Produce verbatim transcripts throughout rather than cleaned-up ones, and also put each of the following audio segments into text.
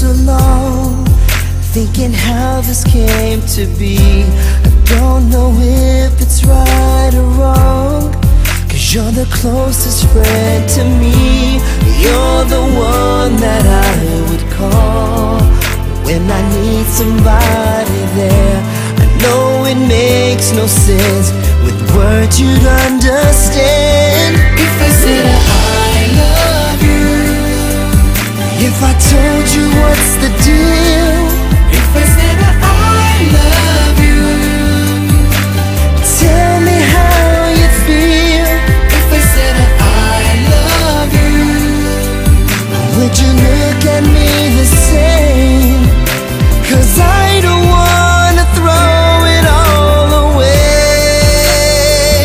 so long, thinking how this came to be. I don't know if it's right or wrong, 'cause you're the closest friend to me. You're the one that I would call when I need somebody there. I know it makes no sense with words you'd understand. If I said I love you, if I told you what's the deal, if I said I love you, tell me how you feel. If I said I love you, would you look at me the same? 'Cause I don't wanna throw it all away.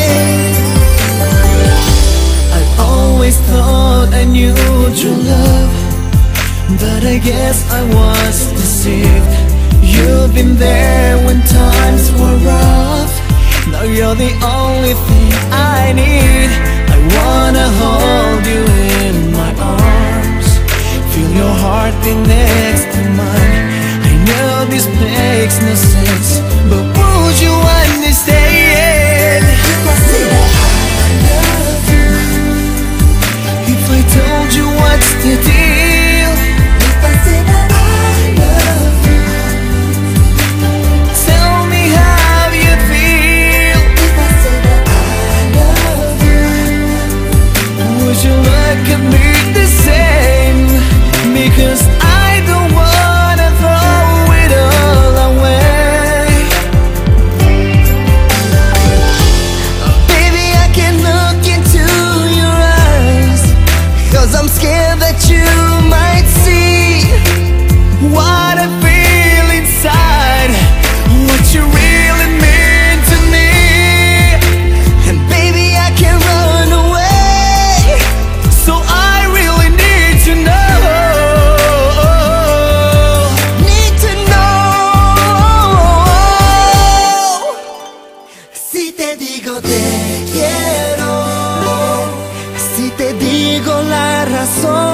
I always thought I knew true love, but I guess I was deceived. You've been there when times were rough. Now you're the only thing I need. I wanna hold you in my arms, feel your heartbeat next to mine. I know this makes no sense, but would you understand? If I said I love you, if I told you what's the deal, if I said I love you, tell me how you feel. If I said I love you, would you look at me the same? Because I don't wanna throw it all away. Baby, I can look into your eyes, 'cause I'm scared that you might see what I feel inside, what you really mean to me. And baby, I can't run away, so I really need to know. Need to know. Si te digo te quiero, si te digo la razón,